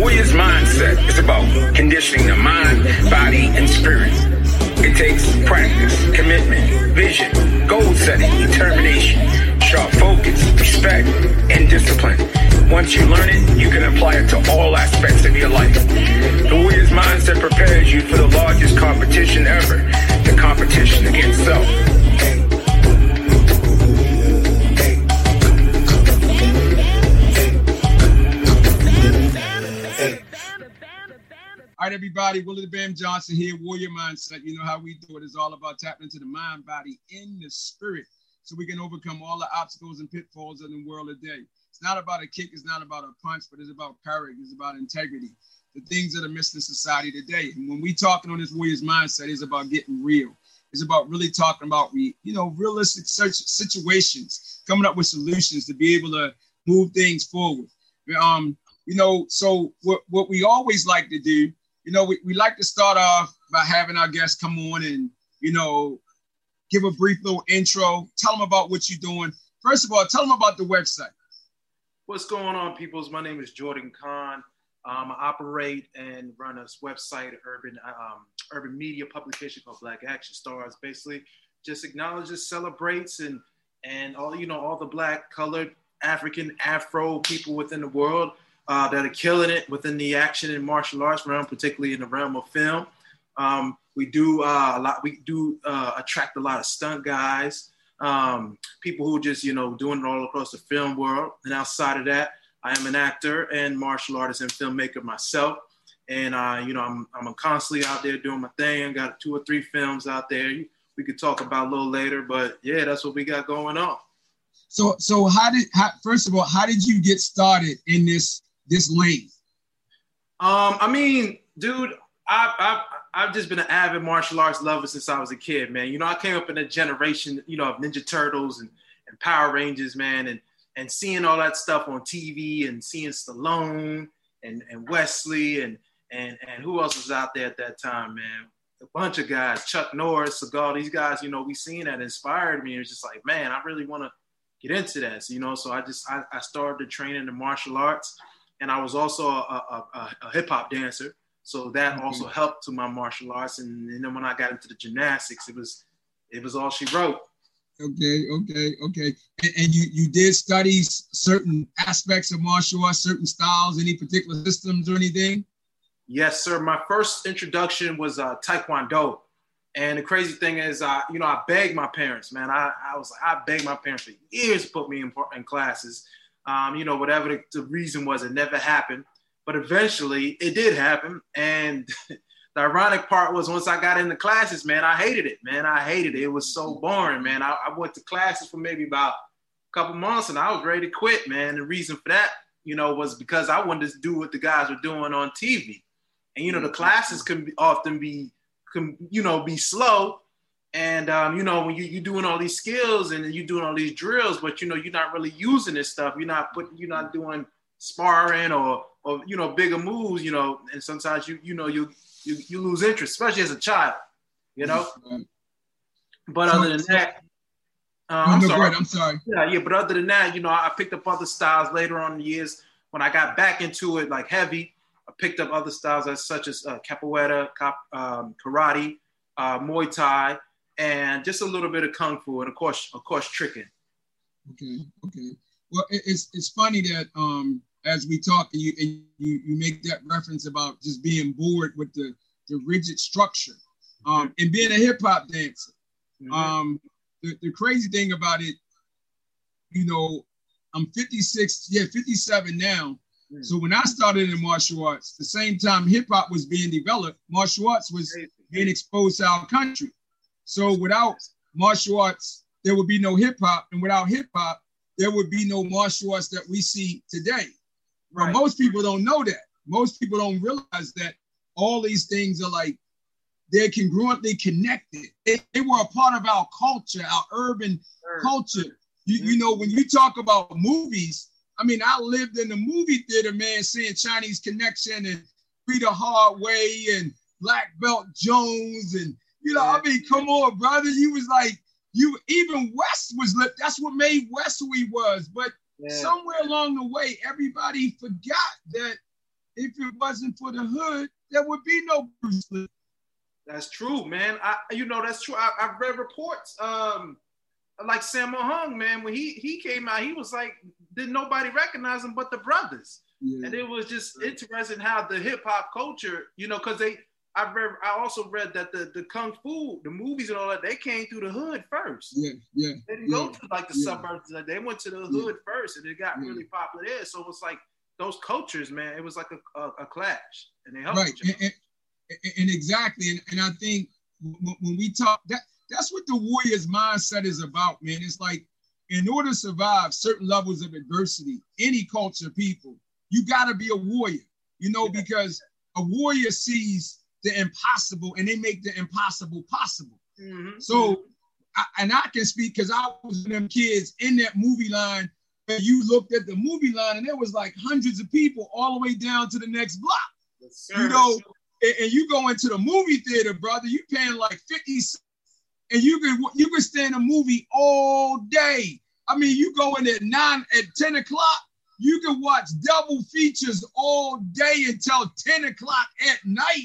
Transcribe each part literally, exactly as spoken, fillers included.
Warrior's mindset is about conditioning the mind, body, and spirit. It takes practice, commitment, vision, goal setting, determination, sharp focus, respect, and discipline. Once you learn it, you can apply it to all aspects of your life. The Warrior's mindset prepares you for the largest competition ever, the competition against self. All right, everybody, Willie the Bam Johnson here, Warrior Mindset. You know how we do it. It's all about tapping into the mind, body, and the spirit so we can overcome all the obstacles and pitfalls of the world today. It's not about a kick, it's not about a punch, but it's about courage, it's about integrity, the things that are missing in society today. And when we talking on this Warrior's Mindset, it's about getting real. It's about really talking about, you know, realistic situations, coming up with solutions to be able to move things forward. Um, you know, so what, what we always like to do, you know, we, we like to start off by having our guests come on and, you know, give a brief little intro, tell them about what you're doing. First of all, tell them about the website. What's going on, peoples? My name is Jordan Kahn. Um, I operate and run a website, urban um, urban media publication called Black Action Stars. Basically, just acknowledges, celebrates, and and all you know, all the Black, colored, African, Afro people within the world uh, that are killing it within the action and martial arts realm, particularly in the realm of film. Um, we do uh, a lot. We do uh, attract a lot of stunt guys. Um, people who just, you know, doing it all across the film world. And outside of that, I am an actor and martial artist and filmmaker myself. And, uh, you know, I'm, I'm constantly out there doing my thing. I got two or three films out there we could talk about a little later, but yeah, that's what we got going on. So, so how did, how, first of all, how did you get started in this, this lane? Um, I mean, dude, I, I, I've just been an avid martial arts lover since I was a kid, man. You know, I came up in a generation, you know, of Ninja Turtles and, and Power Rangers, man, and and seeing all that stuff on T V and seeing Stallone and, and Wesley and, and and who else was out there at that time, man? A bunch of guys, Chuck Norris, Seagal, these guys, you know, we seen that inspired me. It was just like, man, I really want to get into this, you know? So I just, I, I started training in martial arts, and I was also a, a, a, a hip hop dancer. So that mm-hmm. also helped to my martial arts. And, and then when I got into the gymnastics, it was it was all she wrote. Okay, okay, okay. And, and you, you did study certain aspects of martial arts, certain styles, any particular systems or anything? Yes, sir. My first introduction was uh, Taekwondo. And the crazy thing is, uh, you know, I begged my parents, man. I, I was like, I begged my parents for years to put me in, in classes. Um, you know, whatever the, the reason was, it never happened. But eventually it did happen. And the ironic part was once I got into classes, man, I hated it, man. I hated it. It was so boring, man. I, I went to classes for maybe about a couple months and I was ready to quit, man. The reason for that, you know, was because I wanted to do what the guys were doing on T V. And, you know, the classes can be, often be, can, you know, be slow. And, um, you know, when you, you're doing all these skills and you're doing all these drills, but, you know, you're not really using this stuff. You're not putting, you're not doing sparring or, or, you know, bigger moves, you know, and sometimes you, you know, you, you, you lose interest, especially as a child, you know, but other than that, uh, I'm, sorry. I'm sorry. Yeah, yeah. But other than that, you know, I picked up other styles later on in the years when I got back into it, like heavy. I picked up other styles as such as uh, capoeira, cap, um, karate, uh, Muay Thai, and just a little bit of kung fu, and of course, of course, tricking. Okay, okay. Well, it, it's it's funny that um, as we talk, and you and you you make that reference about just being bored with the the rigid structure, um, mm-hmm. and being a hip hop dancer. Mm-hmm. Um, the, the crazy thing about it, you know, I'm fifty-six, yeah, fifty-seven now. Mm-hmm. So when I started in martial arts, the same time hip hop was being developed, martial arts was being exposed to our country. So without martial arts, there would be no hip hop, and without hip hop, there would be no martial arts that we see today. Right. But most people don't know that. Most people don't realize that all these things are like, they're congruently connected. They, they were a part of our culture, our urban sure. culture. You, you know, when you talk about movies, I mean, I lived in the movie theater, man, seeing Chinese Connection and Free the Hard Way and Black Belt Jones. And, you know, yeah. I mean, come on, brother. You was like, you even West was lit. That's what made West who he was. But yeah. somewhere along the way, everybody forgot that if it wasn't for the hood, there would be no Bruce Lee. That's true, man. I, you know, that's true. I, I've read reports, um, like Sammo Hung, man. When he he came out, he was like, didn't nobody recognize him but the brothers. Yeah. And it was just interesting how the hip hop culture, you know, because they, I read, I also read that the the kung fu, the movies and all that, they came through the hood first. Yeah, yeah. They didn't yeah, go to like the yeah. suburbs. They went to the hood yeah. first, and it got yeah. really popular there. So it's like those cultures, man. It was like a a, a clash, and they helped right. each other. And, and, and exactly, and, and I think when, when we talk, that that's what the Warriors mindset is about, man. It's like in order to survive certain levels of adversity, any culture, people, you got to be a warrior, you know, yeah. because a warrior sees the impossible and they make the impossible possible. Mm-hmm. So, I, and I can speak because I was one of them kids in that movie line where you looked at the movie line and there was like hundreds of people all the way down to the next block. Yes, you know, and, and you go into the movie theater, brother, you paying like fifty cents and you can, you can stay in a movie all day. I mean, you go in at nine, at ten o'clock, you can watch double features all day until ten o'clock at night.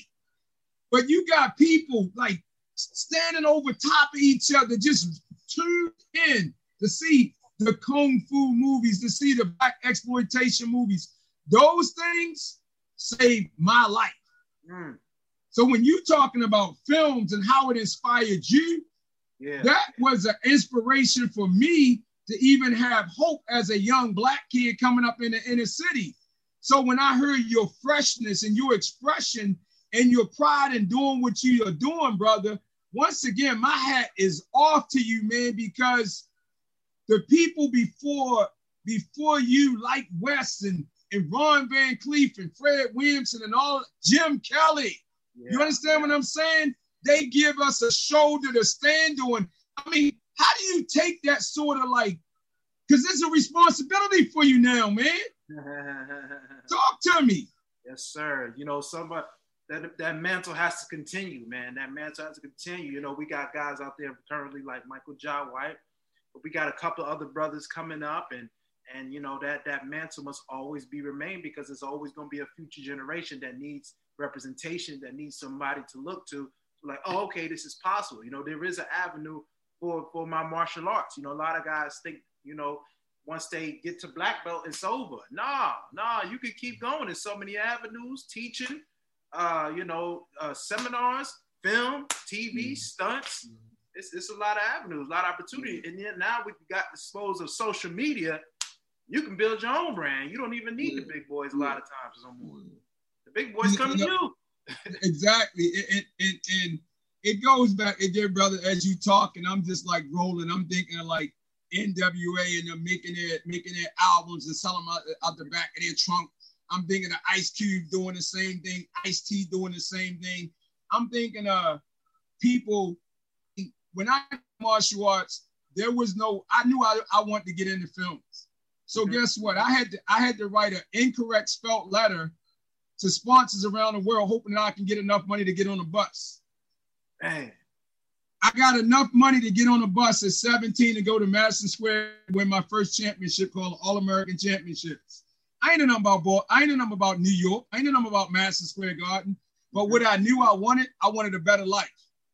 But you got people like standing over top of each other, just tuned in to see the Kung Fu movies, to see the black exploitation movies. Those things saved my life. Mm. So when you're talking about films and how it inspired you, yeah. that was an inspiration for me to even have hope as a young black kid coming up in the inner city. So when I heard your freshness and your expression and your pride in doing what you are doing, brother, once again, my hat is off to you, man, because the people before before you, like Wes and, and Ron Van Cleef and Fred Williamson and all, Jim Kelly, yeah. you understand what I'm saying? They give us a shoulder to stand on. I mean, how do you take that sort of like, because it's a responsibility for you now, man. Talk to me. Yes, sir. You know, somebody, that, that mantle has to continue, man. That mantle has to continue. You know, we got guys out there currently like Michael Jai White, but we got a couple of other brothers coming up, and, and you know, that, that mantle must always be remain, because there's always going to be a future generation that needs representation, that needs somebody to look to, like, oh, okay, this is possible. You know, there is an avenue for, for my martial arts. You know, a lot of guys think, you know, once they get to black belt, it's over. Nah, nah, you can keep going. There's so many avenues, teaching, uh, you know, uh, seminars, film, T V, mm-hmm. stunts. Mm-hmm. It's, it's a lot of avenues, a lot of opportunity. Mm-hmm. And then now we got disposed of social media. You can build your own brand. You don't even need mm-hmm. the big boys a lot of times no more. The big boys come to you. Exactly. And, and, and it goes back again, brother, as you talk, and I'm just like rolling. I'm thinking of like N W A and them making their, making their albums and selling them out, out the back of their trunk. I'm thinking of Ice Cube doing the same thing, Ice-T doing the same thing. I'm thinking of people, when I did martial arts, there was no, I knew I, I wanted to get into films. So mm-hmm. guess what? I had to, I had to write an incorrect spelt letter to sponsors around the world, hoping that I can get enough money to get on a bus. Man. I got enough money to get on a bus at seventeen to go to Madison Square, win my first championship called All-American Championships. I ain't know nothing about ball. I ain't know nothing about New York. I ain't know nothing about Madison Square Garden. But what I knew I wanted, I wanted a better life.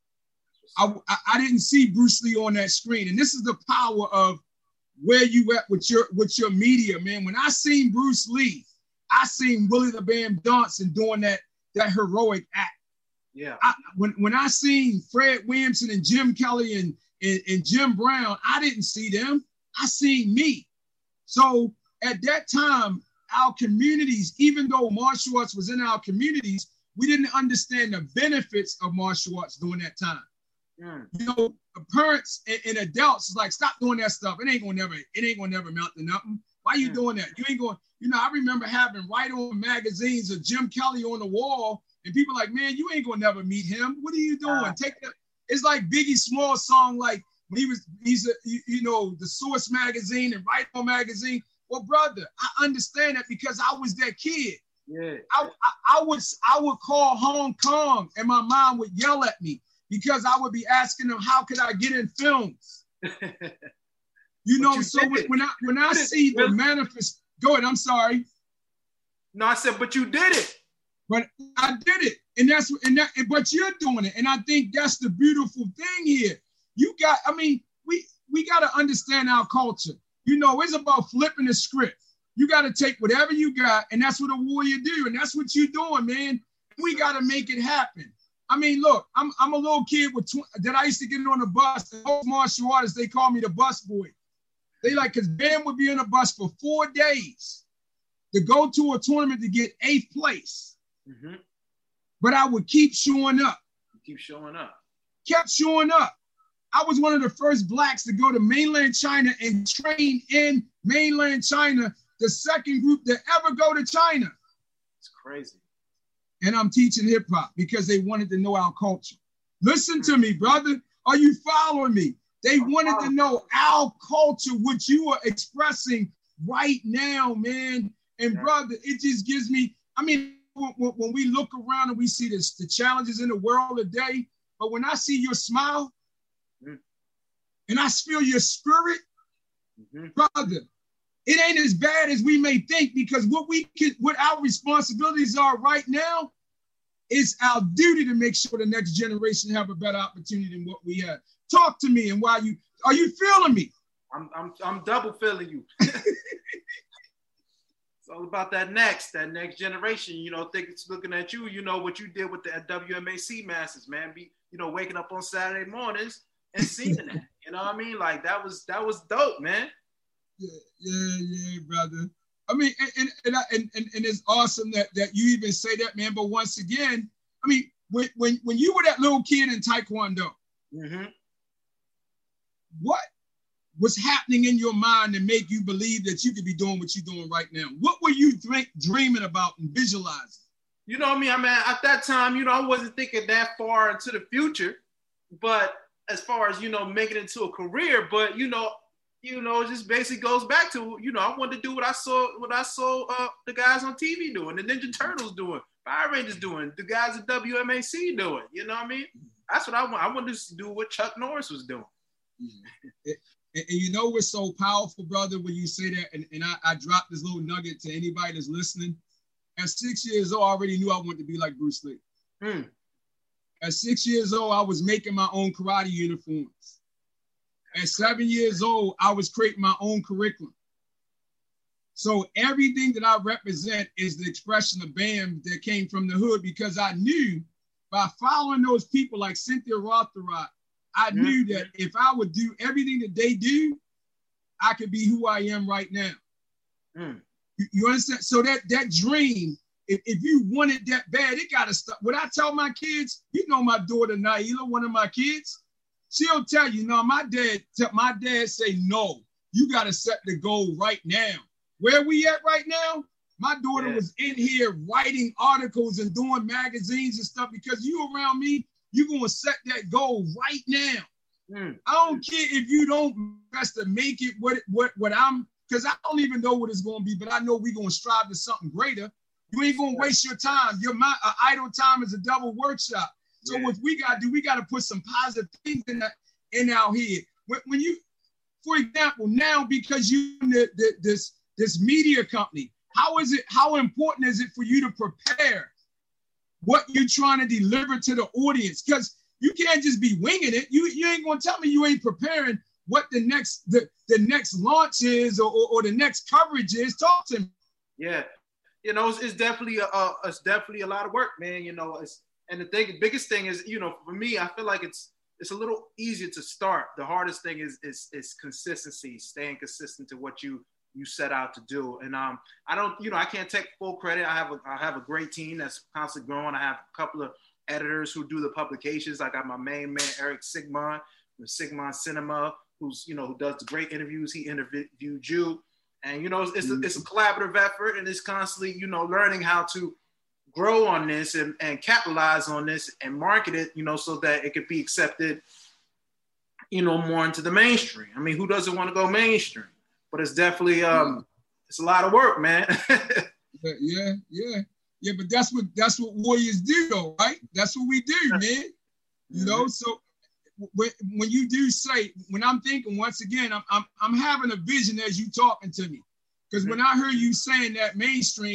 I, I, I didn't see Bruce Lee on that screen. And this is the power of where you at with your, with your media, man. When I seen Bruce Lee, I seen Willie the Bam Johnson doing that, that heroic act. Yeah. I, when, when I seen Fred Williamson and Jim Kelly and, and, and Jim Brown, I didn't see them. I seen me. So at that time, our communities, even though martial arts was in our communities, we didn't understand the benefits of martial arts during that time. Mm. You know, parents and, and adults is like, stop doing that stuff. It ain't gonna never, it ain't gonna never amount to nothing. Why are you mm. doing that? You ain't going, you know, I remember having right-on magazines of Jim Kelly on the wall, and people like, man, you ain't gonna never meet him. What are you doing? Uh, Take that. It's like Biggie Smalls song, like when he was, he's a, you, you know, the Source magazine and Right-On magazine. Well, brother, I understand that because I was that kid. Yeah. I, I, I was, I would call Hong Kong and my mom would yell at me because I would be asking them, how could I get in films? You know, you so when, when I when I see the manifest, go ahead, I'm sorry. No, I said, but you did it. But I did it, and that's and that. But you're doing it, and I think that's the beautiful thing here. You got, I mean, we we got to understand our culture. You know, it's about flipping the script. You got to take whatever you got, and that's what a warrior do, and that's what you're doing, man. We got to make it happen. I mean, look, I'm I'm a little kid with tw- that I used to get on the bus. The most martial artists, they call me the bus boy. They like, because Ben would be on the bus for four days to go to a tournament to get eighth place. Mm-hmm. But I would keep showing up. You keep showing up. Kept showing up. I was one of the first blacks to go to mainland China and train in mainland China, the second group to ever go to China. It's crazy. And I'm teaching hip hop because they wanted to know our culture. Listen to me, brother. Are you following me? They wanted to know our culture, what you are expressing right now, man. And brother, it just gives me, I mean, when, when we look around and we see this, the challenges in the world today, but when I see your smile, mm-hmm. and I feel your spirit, mm-hmm. brother, it ain't as bad as we may think, because what we can, what our responsibilities are right now is our duty to make sure the next generation have a better opportunity than what we had. Talk to me, and why you are you feeling me? I'm I'm I'm double feeling you. It's all about that next, that next generation. You know, think it's looking at you. You know what you did with the W M A C Masters, man. Be you know waking up on Saturday mornings and seeing that. You know what I mean? Like that was that was dope, man. Yeah, yeah, yeah, brother. I mean, and and, and and and it's awesome that that you even say that, man. But once again, I mean, when when when you were that little kid in Taekwondo, mm-hmm. what was happening in your mind to make you believe that you could be doing what you're doing right now? What were you th- dreaming about and visualizing? You know what I mean? I mean, at that time, you know, I wasn't thinking that far into the future, but as far as, you know, making it into a career, but, you know, you know, it just basically goes back to, you know, I wanted to do what I saw, what I saw uh, the guys on T V doing, the Ninja Turtles doing, Fire Rangers doing, the guys at W M A C doing, you know what I mean? That's what I want. I wanted to do what Chuck Norris was doing. And, and you know what's so powerful, brother, when you say that, and, and I, I dropped this little nugget to anybody that's listening. At six years old, I already knew I wanted to be like Bruce Lee. Hmm. At six years old, I was making my own karate uniforms. At seven years old, I was creating my own curriculum. So everything that I represent is the expression of BAM that came from the hood, because I knew by following those people like Cynthia Rothrock, I mm-hmm. knew that if I would do everything that they do, I could be who I am right now. Mm. You, you understand? So that that dream, if, if you want it that bad, it got to stop. What I tell my kids, you know, my daughter Naila, one of my kids, she'll tell you, no, my dad, my dad say, no, you got to set the goal right now. Where we at right now? My daughter yeah. was in here writing articles and doing magazines and stuff, because you around me, you're going to set that goal right now. Mm. I don't care if you don't best to make it what, what, what I'm, because I don't even know what it's going to be, but I know we're going to strive to something greater. You ain't going to waste your time. Your mind, uh, idle time is a double workshop. So yeah. what we got to do, we got to put some positive things in, that, in our head. When, when you, for example, now because you the, the, this, this media company, how is it, how important is it for you to prepare what you're trying to deliver to the audience? Because you can't just be winging it. You, you ain't gonna tell me you ain't preparing what the next the, the next launch is, or, or, or the next coverage is. Talk to me. Yeah, you know, it's, it's definitely a, uh, it's definitely a lot of work, man. You know, it's, and the thing, the biggest thing is, you know, for me, I feel like it's it's a little easier to start. The hardest thing is is is consistency, staying consistent to what you you set out to do. And um, I don't, you know, I can't take full credit. I have a, I have a great team that's constantly growing. I have a couple of editors who do the publications. I got my main man, Eric Sigmund, from Sigmund Cinema, who's, you know, who does the great interviews. He interviewed you. And, you know, it's, it's, a, it's a collaborative effort, and it's constantly, you know, learning how to grow on this and, and capitalize on this and market it, you know, so that it could be accepted, you know, more into the mainstream. I mean, who doesn't want to go mainstream? But it's definitely, um, it's a lot of work, man. yeah, yeah, yeah. But that's what that's what warriors do, though, right? That's what we do, man. You mm-hmm. know. So when, when you do say, when I'm thinking, once again, I'm I'm I'm having a vision as you talking to me, because mm-hmm. when I heard you saying that mainstream,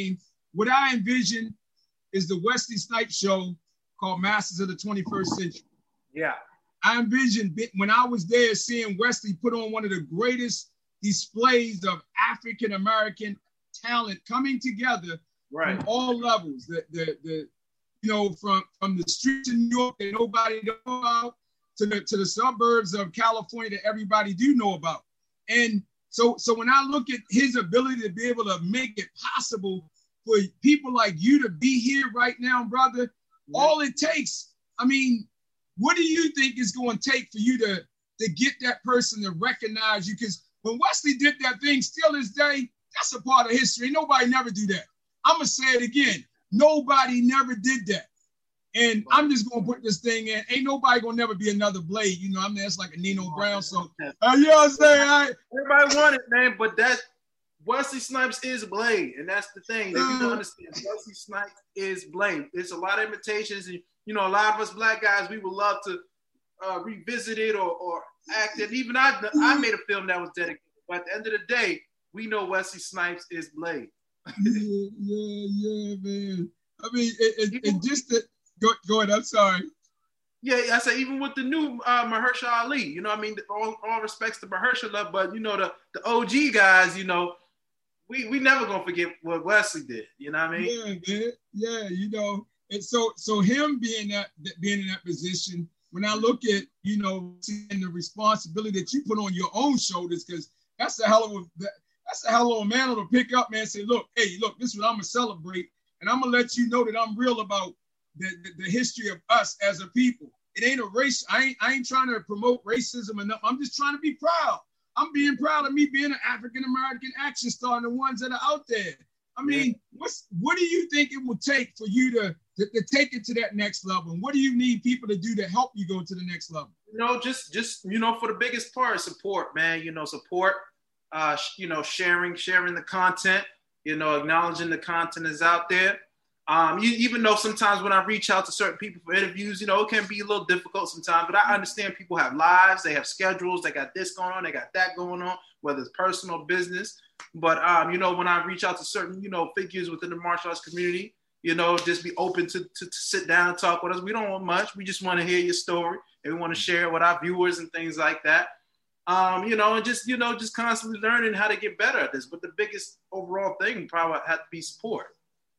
what I envision is the Wesley Snipes show called Masters of the twenty-first Century. Yeah. I envisioned when I was there seeing Wesley put on one of the greatest displays of African-American talent coming together right. from all levels. The, the, the, you know, from, from the streets of New York that nobody knows about to the, to the suburbs of California that everybody do know about. And so, so when I look at his ability to be able to make it possible for people like you to be here right now, brother, yeah. all it takes, I mean, what do you think is going to take for you to, to get that person to recognize you? Because when Wesley did that thing, still this day, that's a part of history. Nobody never do that. I'm going to say it again. Nobody never did that. And I'm just going to put this thing in. Ain't nobody going to never be another Blade. You know, I mean, that's like a Nino Brown. So, uh, you know what I'm saying? I, Everybody want it, man. But that Wesley Snipes is Blade. And that's the thing that you don't understand. Wesley Snipes is Blade. There's a lot of imitations. And, you know, a lot of us black guys, we would love to uh, revisit it or, or act it. Even I, I made a film that was dedicated. But at the end of the day, we know Wesley Snipes is Blade. yeah, yeah, yeah, man. I mean, it, it, it just that. Go, go ahead. I'm sorry. Yeah, I say even with the new uh, Mahershala Ali, you know, I mean, all, all respects to Mahershala, but you know, the, the O G guys, you know, we we never gonna forget what Wesley did. You know what I mean? Yeah, man. Yeah, you know, and so so him being that being in that position, when I look at you know seeing the responsibility that you put on your own shoulders, because that's a hell of a that's a hell of a mantle to pick up, man. Say, look, hey, look, this is what I'm gonna celebrate, and I'm gonna let you know that I'm real about. The, the, the history of us as a people. It ain't a race. I ain't, I ain't trying to promote racism enough. I'm just trying to be proud. I'm being proud of me being an African-American action star and the ones that are out there. I mean, yeah. what's what do you think it will take for you to, to, to take it to that next level? And what do you need people to do to help you go to the next level? You know, just, just you know, for the biggest part, support, man. You know, support, uh, you know, sharing, sharing the content, you know, acknowledging the content is out there. Um, you, even though sometimes when I reach out to certain people for interviews, you know, it can be a little difficult sometimes, but I understand people have lives, they have schedules, they got this going on, they got that going on, whether it's personal business. But, um, you know, when I reach out to certain, you know, figures within the martial arts community, you know, just be open to, to, to sit down and talk with us. We don't want much. We just want to hear your story and we want to share it with our viewers and things like that. Um, you know, and just, you know, just constantly learning how to get better at this. But the biggest overall thing probably had to be support.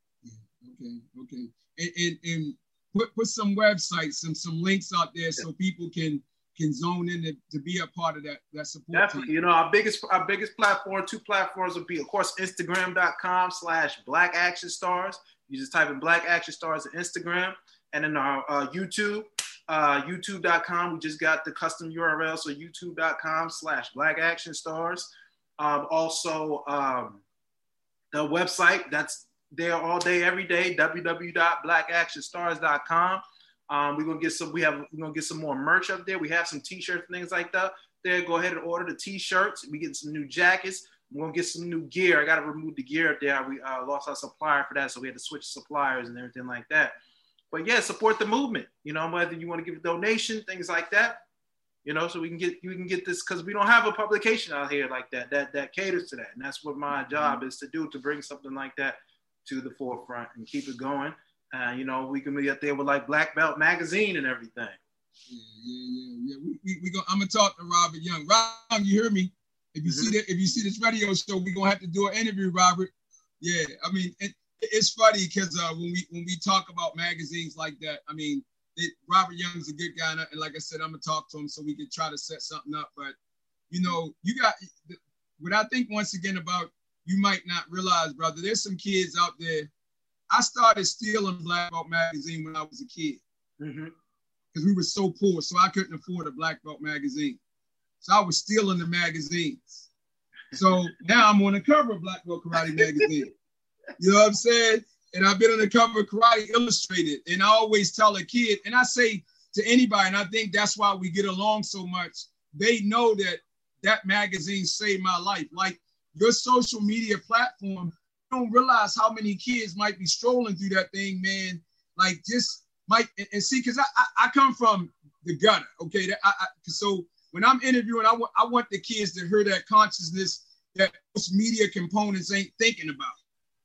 Okay, okay. And, and, and put, put some websites, some some links out there so people can can zone in to, to be a part of that, that support Definitely. team. You know, our biggest our biggest platform, two platforms would be, of course, Instagram.com slash Black Action Stars. You just type in Black Action Stars on Instagram. And then our uh, YouTube, uh, YouTube dot com. We just got the custom U R L, so YouTube.com slash Black Action Stars. Um, also, um, the website, that's there all day, every day, w w w dot black action stars dot com. Um, we're gonna get some, we have, we're gonna get some more merch up there. We have some t-shirts and things like that. There, go ahead and order the t-shirts. We get some new jackets. We're gonna get some new gear. I gotta remove the gear up there. We uh, lost our supplier for that, so we had to switch suppliers and everything like that. But yeah, support the movement. You know, whether you want to give a donation, things like that. You know, so we can get you can get this, because we don't have a publication out here like that that that caters to that, and that's what my job is to do, to bring something like that to the forefront and keep it going. Uh, you know, we can be up there with like Black Belt Magazine and everything. Yeah, yeah, yeah, yeah. We, we, we go, I'm gonna talk to Robert Young. Robert, you hear me? If you mm-hmm. see that, if you see this radio show, we're gonna have to do an interview, Robert. Yeah, I mean, it, it's funny because uh, when we when we talk about magazines like that, I mean, it, Robert Young's a good guy, and, and like I said, I'm gonna talk to him so we can try to set something up. But you know, you got what I think once again about. You might not realize, brother, there's some kids out there. I started stealing Black Belt Magazine when I was a kid because mm-hmm. we were so poor, so I couldn't afford a Black Belt magazine. So I was stealing the magazines. So now I'm on the cover of Black Belt Karate Magazine. You know what I'm saying? And I've been on the cover of Karate Illustrated. And I always tell a kid, and I say to anybody, and I think that's why we get along so much, they know that that magazine saved my life. Like, your social media platform, you don't realize how many kids might be strolling through that thing, man. Like, just might, and, and see, because I, I I come from the gutter, okay? That I, I, so when I'm interviewing, I, w- I want the kids to hear that consciousness that most media components ain't thinking about.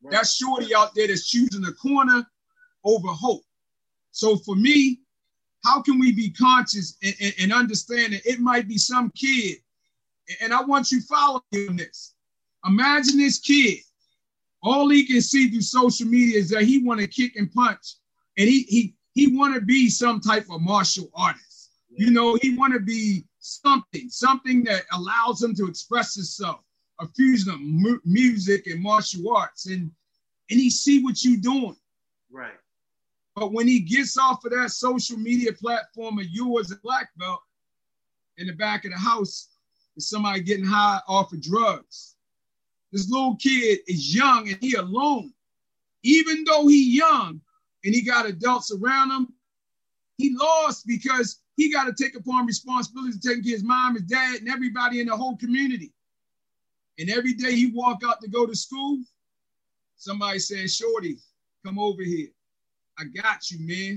Right. That shorty out there that's choosing the corner over hope. So for me, how can we be conscious and, and, and understand that it might be some kid, and I want you following on this. Imagine this kid, all he can see through social media is that he want to kick and punch, and he he he want to be some type of martial artist. Yeah. You know, he want to be something, something that allows him to express himself, a fusion of mu- music and martial arts, and and he see what you doing. Right. But when he gets off of that social media platform of you as a black belt, in the back of the house is somebody getting high off of drugs. This little kid is young and he alone. Even though he young and he got adults around him, he lost because he got to take upon responsibility to take care of his mom, his dad, and everybody in the whole community. And every day he walk out to go to school, somebody saying, "Shorty, come over here. I got you, man.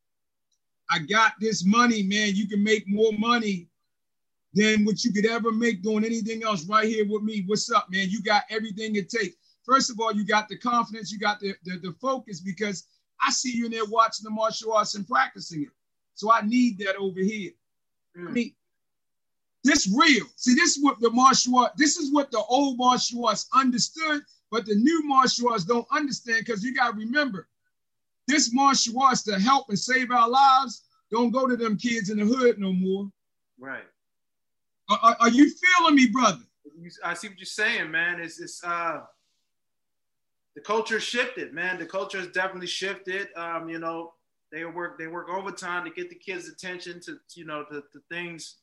I got this money, man. You can make more money than what you could ever make doing anything else right here with me. What's up, man? You got everything it takes." First of all, you got the confidence, you got the, the, the focus, because I see you in there watching the martial arts and practicing it. So I need that over here. Mm. I mean, this real. See, this is what the martial art, this is what the old martial arts understood, but the new martial arts don't understand, because you got to remember, this martial arts to help and save our lives don't go to them kids in the hood no more. Right. Are, are, are you feeling me, brother? I see what you're saying, man. It's, it's uh, the culture shifted, man. The culture has definitely shifted. Um, you know, they work they work overtime to get the kids' attention to, you know, the, the things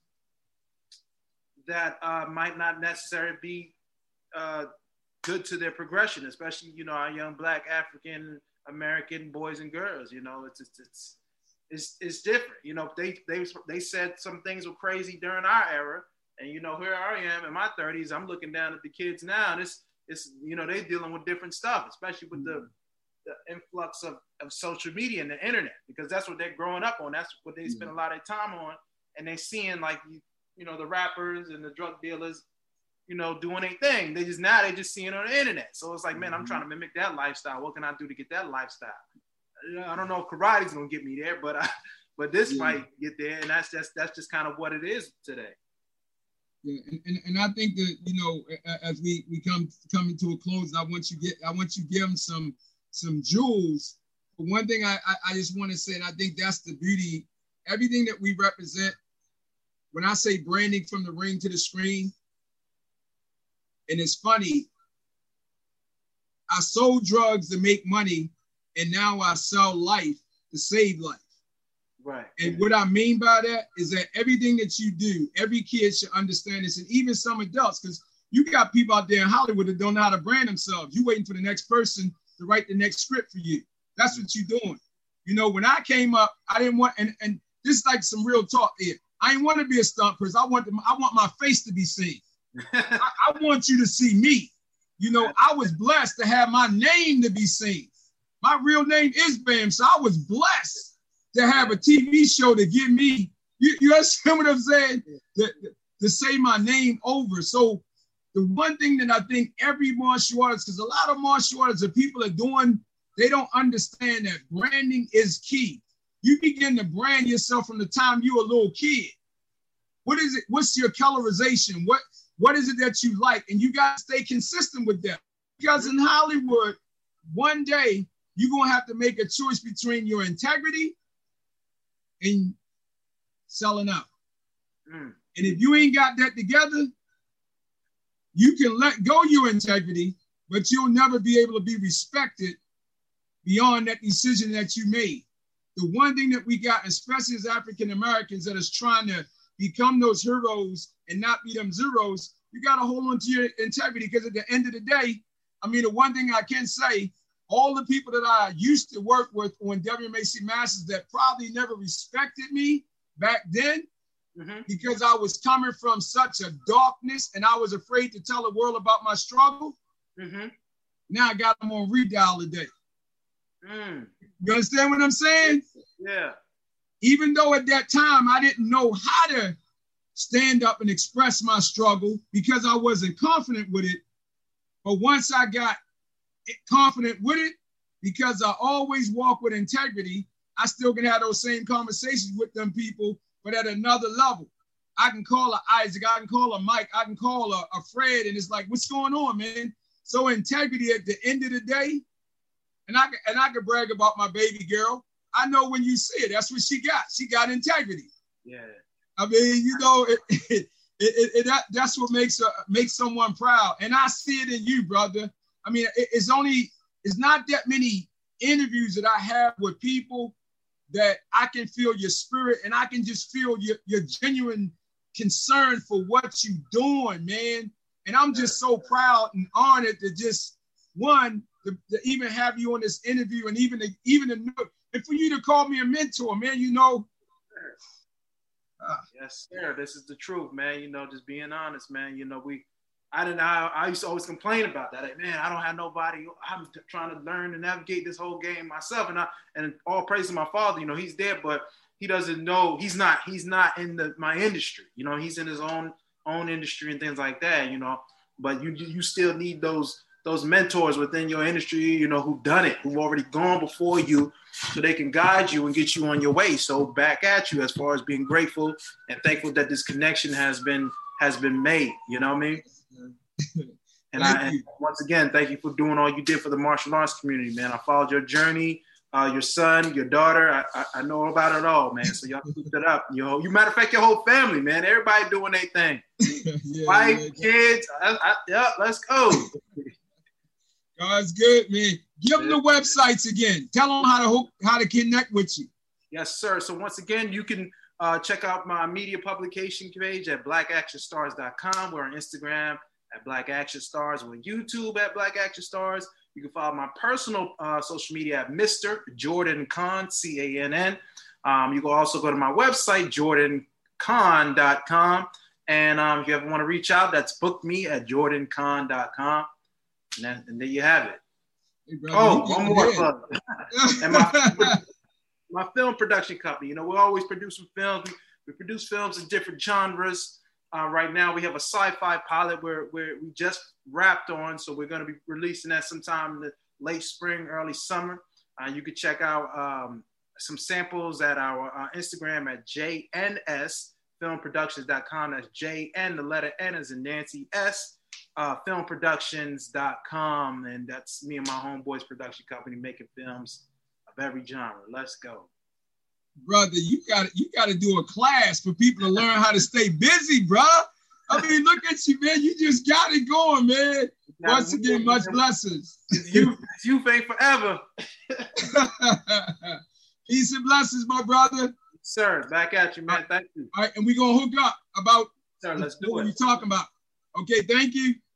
that uh, might not necessarily be uh, good to their progression, especially, you know, our young Black African American boys and girls. You know, it's it's it's it's, it's different. You know, they they they said some things were crazy during our era, and you know, here I am in my thirties. I'm looking down at the kids now, and it's it's you know, they dealing with different stuff, especially with the the influx of, of social media and the internet, because that's what they're growing up on. That's what they spend a lot of time on, and they seeing like you you know the rappers and the drug dealers, you know, doing their thing. They just now they just seeing it on the internet. So it's like, man, I'm trying to mimic that lifestyle. What can I do to get that lifestyle? I don't know if karate's gonna get me there, but I, but this yeah. might get there, and that's just that's just kind of what it is today. Yeah, and, and, and I think that, you know, as we, we come coming to a close, I want you get I want you give them some some jewels. But one thing I, I, I just want to say, and I think that's the beauty, everything that we represent. When I say branding from the ring to the screen, and it's funny, I sold drugs to make money, and now I sell life to save life. Right. And what I mean by that is that everything that you do, every kid should understand this, and even some adults, because you got people out there in Hollywood that don't know how to brand themselves. You waiting for the next person to write the next script for you. That's what you're doing. You know, when I came up, I didn't want, and, and this is like some real talk here. I didn't want to be a stunt person. I want, to, I want my face to be seen. I, I want you to see me. You know, I was blessed to have my name to be seen. My real name is Bam, so I was blessed to have a T V show to give me, you, you understand what I'm saying? To, to say my name over. So the one thing that I think every martial artist, because a lot of martial artists are people are doing, they don't understand that branding is key. You begin to brand yourself from the time you were a little kid. What is it? What's your colorization? What What is it that you like? And you got to stay consistent with that. Because in Hollywood, one day, you're going to have to make a choice between your integrity and selling out. Mm. And if you ain't got that together, you can let go your integrity, but you'll never be able to be respected beyond that decision that you made. The one thing that we got, especially as African Americans, that is trying to become those heroes and not be them zeros, you got to hold on to your integrity, because at the end of the day, I mean, the one thing I can say, all the people that I used to work with on W M A C Masters that probably never respected me back then, mm-hmm. because I was coming from such a darkness and I was afraid to tell the world about my struggle. Mm-hmm. Now I got them on redial today. Mm. You understand what I'm saying? Yeah. Even though at that time I didn't know how to stand up and express my struggle because I wasn't confident with it. But once I got confident with it because I always walk with integrity. I still can have those same conversations with them people, but at another level. I can call a Isaac, I can call a Mike, I can call a, a Fred, and it's like, what's going on, man? So integrity at the end of the day, and I and I can brag about my baby girl. I know when you see it, that's what she got. She got integrity. Yeah. I mean, you know, it, it, it, it, it that, that's what makes uh, makes someone proud, and I see it in you, brother. I mean, it, it's only it's not that many interviews that I have with people that I can feel your spirit, and I can just feel your your genuine concern for what you're doing, man. And I'm just so proud and honored to just one to, to even have you on this interview, and even to, even to, and for you to call me a mentor, man. You know. Uh, yes, sir. This is the truth, man. You know, just being honest, man. You know, we. I didn't. I, I used to always complain about that. Like, man, I don't have nobody. I'm t- trying to learn and navigate this whole game myself, and I and all praise to my father. You know, he's there, but he doesn't know. He's not. He's not in the my industry. You know, he's in his own own industry and things like that. You know, but you you still need those those mentors within your industry. You know, who've done it, who've already gone before you, so they can guide you and get you on your way. So back at you as far as being grateful and thankful that this connection has been has been made. You know what I mean? And I and once again, thank you for doing all you did for the martial arts community, man. I followed your journey, uh, your son, your daughter. I, I, I know about it all, man. So y'all keep it up. You know, you matter of fact, your whole family, man. Everybody doing their thing. yeah, Wife, yeah, kids. I, I, yeah, let's go. God's good, man. Give them the websites again. Tell them how to hook, how to connect with you. Yes, sir. So once again, you can uh, check out my media publication page at black action stars dot com. We're on Instagram at Black Action Stars. We're on YouTube at Black Action Stars. You can follow my personal uh, social media at Mister Jordan Cann, C A N N. Um, you can also go to my website, jordan cann dot com. And um, if you ever want to reach out, that's book me at jordan cann dot com. And, that, and there you have it. Hey, brother, oh, one more plug. And my, my film production company. You know, we're always producing films. We, we produce films in different genres. Uh, right now, we have a sci-fi pilot where, where we just wrapped on, so we're going to be releasing that sometime in the late spring, early summer. Uh, you can check out um, some samples at our uh, Instagram at j n s film productions dot com. That's J N, the letter N as in Nancy, S, uh, film productions dot com. And that's me and my homeboys production company making films of every genre. Let's go. Brother, you got you got to do a class for people to learn how to stay busy, bro. I mean, look at you, man. You just got it going, man. Now, once again, much blessings. You, you ain't forever. Peace and blessings, my brother. Sir, back at you, man. Thank you. All right, and we're gonna hook up about Sir, let's do what it. we're talking about. Okay, thank you.